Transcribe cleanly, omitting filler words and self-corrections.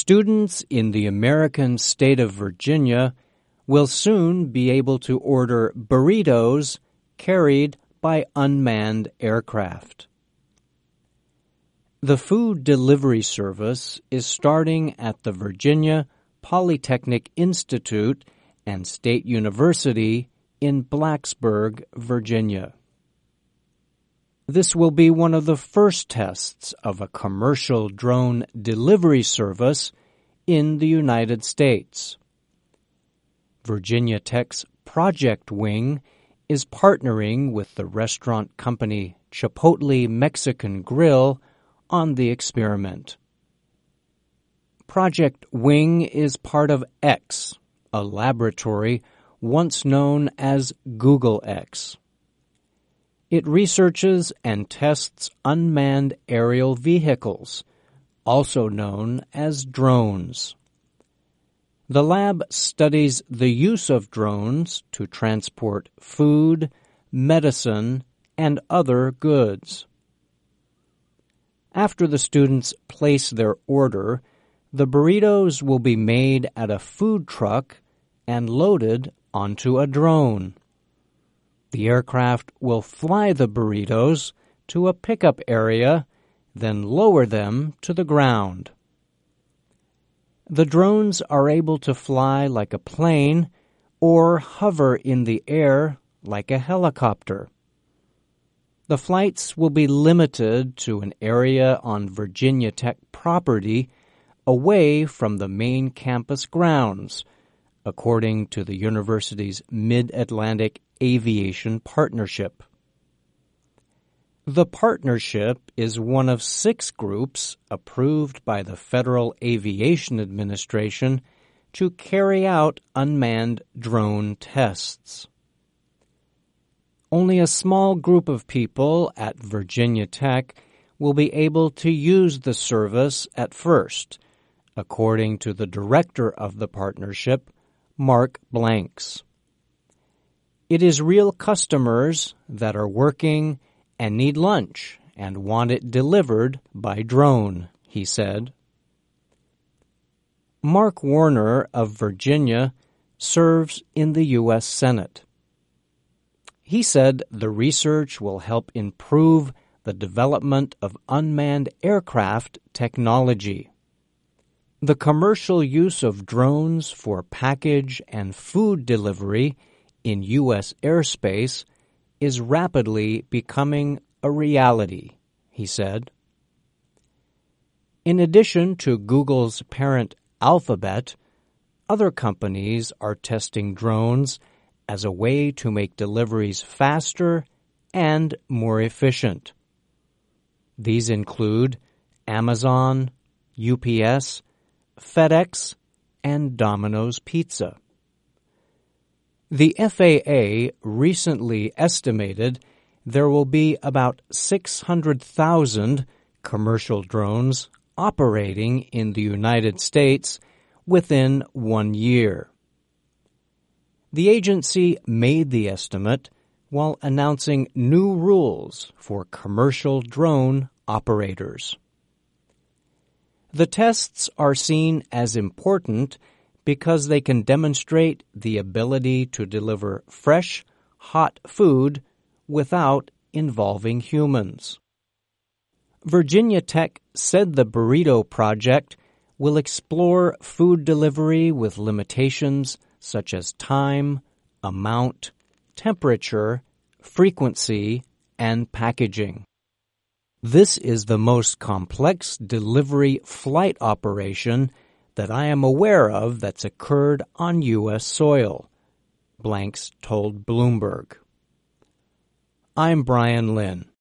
Students in the American state of Virginia will soon be able to order burritos carried by unmanned aircraft. The food delivery service is starting at the Virginia Polytechnic Institute and State University in Blacksburg, Virginia. This will be one of the first tests of a commercial drone delivery service in the United States. Virginia Tech's Project Wing is partnering with the restaurant company Chipotle Mexican Grill on the experiment. Project Wing is part of X, a laboratory once known as Google X. It researches and tests unmanned aerial vehicles, also known as drones. The lab studies the use of drones to transport food, medicine, and other goods. After the students place their order, the burritos will be made at a food truck and loaded onto a drone. The aircraft will fly the burritos to a pickup area, then lower them to the ground. The drones are able to fly like a plane or hover in the air like a helicopter. The flights will be limited to an area on Virginia Tech property away from the main campus grounds, according to the university's Mid-Atlantic Aviation Partnership. The partnership is one of 6 groups approved by the Federal Aviation Administration to carry out unmanned drone tests. Only a small group of people at Virginia Tech will be able to use the service at first, according to the director of the partnership, Mark Blanks. It is real customers that are working and need lunch and want it delivered by drone, he said. Mark Warner of Virginia serves in the U.S. Senate. He said the research will help improve the development of unmanned aircraft technology. The commercial use of drones for package and food delivery in U.S. airspace is rapidly becoming a reality, he said. In addition to Google's parent Alphabet, other companies are testing drones as a way to make deliveries faster and more efficient. These include Amazon, UPS, FedEx, and Domino's Pizza. The FAA recently estimated there will be about 600,000 commercial drones operating in the United States within 1 year. The agency made the estimate while announcing new rules for commercial drone operators. The tests are seen as important because they can demonstrate the ability to deliver fresh, hot food without involving humans. Virginia Tech said the burrito project will explore food delivery with limitations such as time, amount, temperature, frequency, and packaging. This is the most complex delivery flight operation that I am aware of that's occurred on U.S. soil, Blanks told Bloomberg. I'm Brian Lynn.